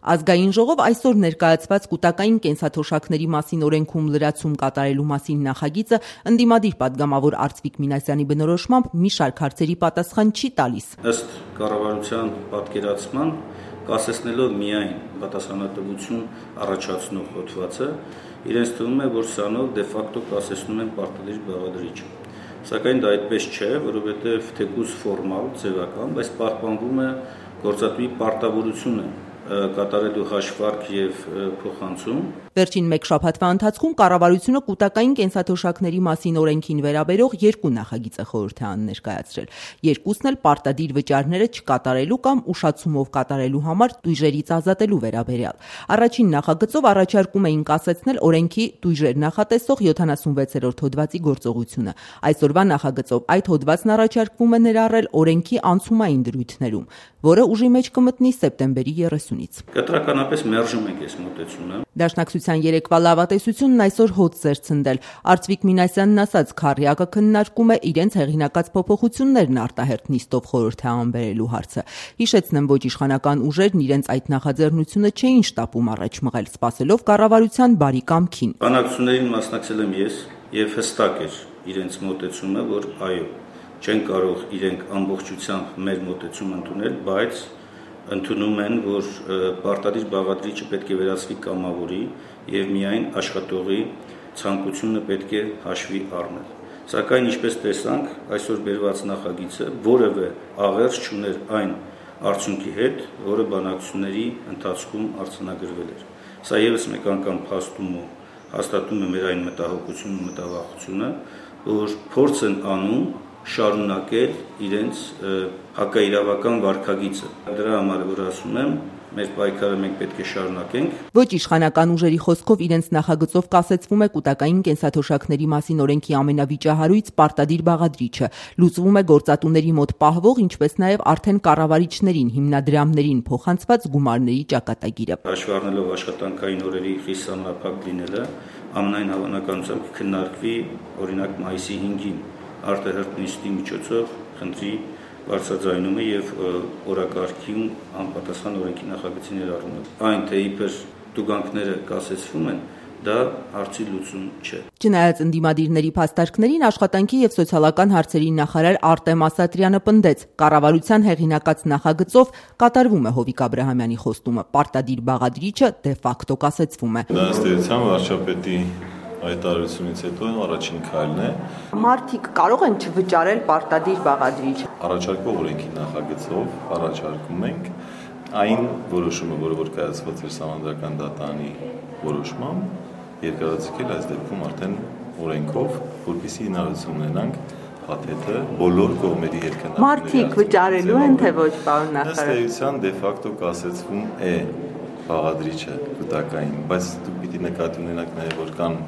Ազգային ժողով այսօր ներկայացված կൂտակային կենսաթոշակների մասին օրենքում լրացում կատարելու մասին նախագիծը ընդդիմադիր պատգամավոր Արծվիկ Մինասյանի բնորոշմամբ մի շարք հարցերի պատասխան չի տալիս։ Ըստ կառավարության պատկերացման, կասեցնելով միայն պատասխանատվություն առաջացնող հոդվածը, իրենց թվում է, որ սրանով դե ֆակտո կասեցնում են պարտադիր բաղադրիչը։ Սակայն դա այդպես չէ, որովհետև թեկուզ ֆորմալ, ձևական, բայց պահպանվում է գործատուի պարտավորությունը կատարելու հաշվարկ եւ փոխանցում։ Վերջին մեկ շաբաթվա ընթացքում կառավարությունը կൂտակային կենսաթոշակների մասին օրենքին վերաբերող երկու նախագիծ է խորհրդարան ներկայացրել։ Երկուսն էլ պարտադիր վճարները չկատարելու կամ ուշացումով կատարելու համար տույժերից ազատելու վերաբերյալ։ Առաջին նախագծով առաջարկում էին կասեցնել օրենքի տույժեր նախատեսող 76-րդ հոդվածի գործողությունը։ Այսօրվա նախագծով այդ հոդվածն առաջարկվում է ներառել օրենքի անցումային դրույթներում, որը ուժի մեջ կմտնի սեպտեմբերի 30-ից։ Կտրականապես մերժում ենք այս մոտեցումը։ Դաշնակցության երեկվա լավատեսությունն այսօր հոց ձերցնդել։ Արծվիկ Մինասյանն ասաց, Քառյակը քննարկում է իրենց հեղինակած փոփոխություններն արտահերթ նիստով խորհրդարան բերելու հարցը։ Հիշեցնեմ, ոչ իշխանական ուժերն իրենց այդ նախաձեռնությունը չէին շտապում առաջ մղել, սպասելով կառավարության բարի կամքին։ Բանակցություններին մասնակցել եմ ես եւ հստակ էր իրենց մոտեցումը, որ այո, չեն կարող իրենք ամբողջությամբ մեր մոտեցում ընդունել, բայց ընդունում են, որ պարտադիր բաղադրիչը պետք է վերածվի կամավորի եւ միայն աշխատողի ցանկությունը պետք է հաշվի առնել։ Սակայն ինչպես տեսանք, այսօր բերված նախագիծը որևէ աղերս չուներ այն արդյունքի հետ, որը բանակցությունների ընթացքում արձանագրվել էր։ Սա եւս մեկ անգամ փաստում ու հաստատում է մեր այն մտահոգությունն ու մտավախությունը, որ փորձ են անում շարունակել իրենց հակաիրավական վարքագիծը։ Դրա համար որ ասում եմ, մեր պայքարը մենք պետք է շարունակենք։ Ոչ իշխանական ուժերի խոսքով իրենց նախագծով կասեցվում է կൂտակային կենսաթոշակների մասին օրենքի ամենավիճահարույց պարտադիր բաղադրիչը, լուծվում է գործատուների մոտ պահվող, ինչպես նաև արդեն կառավարիչներին, հիմնադրամներին փոխանցված գումարների ճակատագիրը։ Հաշվի առնելով աշխատանքային օրերի խիստ սահմանափակ լինելը, ամենայն հավանականությամբ կքննարկվի օրինակ մայիսի 5-ին արտահերթ նիստի միջոցով խնդրի բարձրաձայնումը եւ օրակարգին անպատասխան օրենքի նախագծի ներառումը։ Այն թե իբր տուգանքները կասեցվում են, դա հարցի լուծում չէ։ Չնայած ընդդիմադիրների փաստարկներին, աշխատանքի եւ սոցիալական հարցերի նախարար Արտեմ Ասատրյանը պնդեց, կառավարության հեղինակած նախագծով կատարվում է Հովիկ Աբրահամյանի խոստումը, պարտադիր բաղադրիչը դե ֆակտո կասեցվում է։ Դա ըստ էության վարչապետի հայտարարությունից հետո առաջին քայլն է։ Մարդիկ կարող են չվճարել պարտադիր բաղադրիչ։ Առաջարկվող օրենքի նախագծով առաջարկում ենք այն որոշումը, որը կայացված էր Սահմանադրական դատարանի որոշմամբ, երկարաձգել այս դեպքում արդեն օրենքով, որպեսզի հնարավորություն ունենանք փաթեթը բոլոր կողմերի հետ քննարկել։ Մարդիկ վճարելու են թե ոչ, պարոն նախարար։ Ըստ էության դե ֆակտո կասեցվում է բաղադրիչը կൂտակային, բայց դուք պիտի նկատի ունենաք նաև որ կան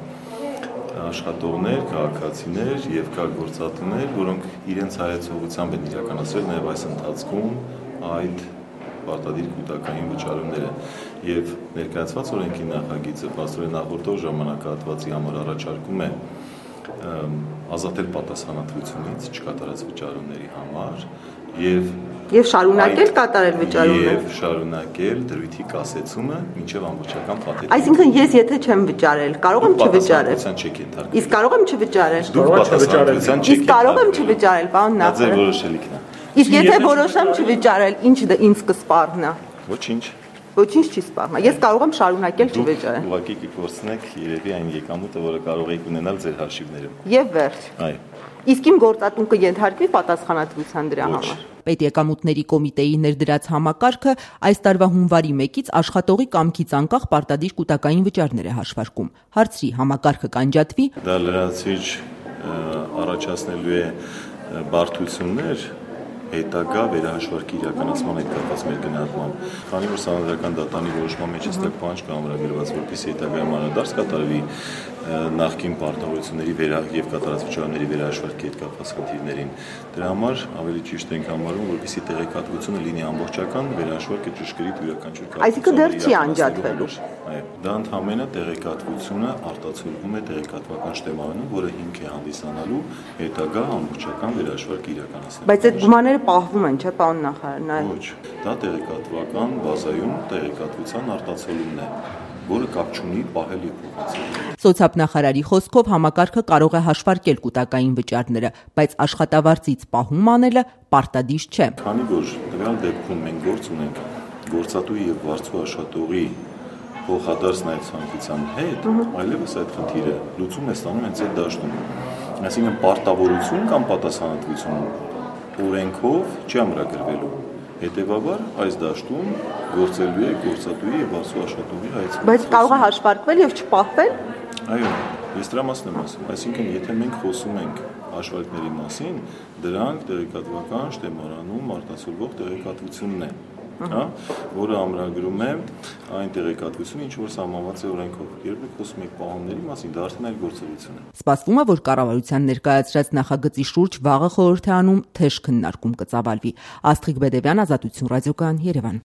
աշխատողներ, քաղաքացիներ եւ կա գործատուներ, որոնք իրենց հայեցողությամբ են իրականացրել նաև այս ընթացքում այդ պարտադիր կൂտակային վճարումները եւ ներկայացված օրենքի նախագիծը փաստորեն նախորդող ժամանակահատվածի համար առաջարկում է ազատել պատասխանատվությունից չկատարած վճարումների համար եւ շարունակել կատարել վճարումը եւ շարունակել դրույթի կասեցումը մինչեւ ամբողջական փաթեթը։ Այսինքն ես եթե չեմ վճարել, կարող եմ չվճարել։ Իսկ կարող եմ չվճարել։ Իսկ կարող եմ չվճարել, պարոն նախարար։ Դա ձեր որոշելիքն է։ Իսկ եթե որոշեմ չվճարել, ինչ ինձ կսպառնա։ Ոչինչ։ Ոչինչ չի սպառնա։ Ես կարող եմ շարունակել չվճարել։ Ուղղակի կկորցնեք երևի այն եկամուտը, որը կարող եք ունենալ ձեր հաշիվներում։ Եվ վերջ։ Այո։ Իսկ իմ գործատուն կենթարկվի պատասխանատվության դրա համար։ Պետեկամուտների կոմիտեի ներդրած համակարգը այս տարվա հունվարի 1-ից աշխատողի կամքից անկախ պարտադիր կൂտակային վճարներ է հաշվարկում։ Հարցրի համակարգը կանջատվի։ Դա լրացուցիչ առաջացնելու է բարդություններ հետագա վերահաշվարկի իրականացման հետ կապված մեր գնահատմամբ, քանի որ Սահմանադրական դատարանի որոշման մեջ հստակ պահանջ կա ամրագրված, որպեսզի հետագայում անդրադարձ կատարվի նախկին պարտավորությունների եւ կատարած վճարումների վերահաշվարկի հետ կապված խնդիրներին։ Դրա համար ավելի ճիշտ ենք համարում, որպեսզի տեղեկատվությունը լինի ամբողջական, վերահաշվարկը ճշգրիտ յուրաքանչյուր կապ։ Այսինքն դեռ չի անջատվելու։ Այո։ Դա ընդհանրապես տեղեկատվությունը արտացոլվում է տեղեկատվական շտեմարանում, որը հիմք է հանդիսանալու հետագա ամբողջական վերահաշվարկ իրականացնելու։ Բայց այդ գումարները պահվում են, չէ՞, պարոն նախարար։ Ոչ, դա տեղեկատվական բազայում տեղեկատվության արտացոլումն է, որը կապ չունի պահել եւ փոխանցել։ Սոցիալնախարարի խոսքով համակարգը կարող է հաշվարկել կൂട്ടակային վճարները, բայց աշխատավարձից պահում անելը պարտադիր չէ։ Քանի որ տվյալ դեպքում մենք գործ ունենք գործատուի եւ վարձու աշխատողի փոխադարձ նաև ցանկության հետ, այլևս այդ խնդիրը լուծում է ստանում հենց այդ դաշտում։ Այսինքն պարտավորություն կամ պատասխանատվություն օրենքով չի ամրագրվելու։ Հետևաբար այս դաշտում գործելու է գործատուի եւ վարձու աշխատողի հայցը։ Բայց կարող է հաշվարկվել եւ չպահվել։ Այո, ես դրա մասին եմ ասում։ Այսինքն, եթե մենք խոսում ենք հաշվարկների մասին, դրանք տեղեկատվական շտեմարանում արտացոլվող տեղեկատվությունն է, որը ամրագրում է այն տեղեկատվությունը, ինչ որ սահմանված է օրենքով։ Երբ մենք խոսում ենք պահումների մասին, դա արդեն այլ գործողություն է։ Սպասվում է, որ կառավարության ներկայացրած նախագծի շուրջ վաղը խորհրդարանում թեժ քննարկում կծավալվի։ Աստղիկ Բեդևյան, Ազատություն ռադիոկայան, Երևան։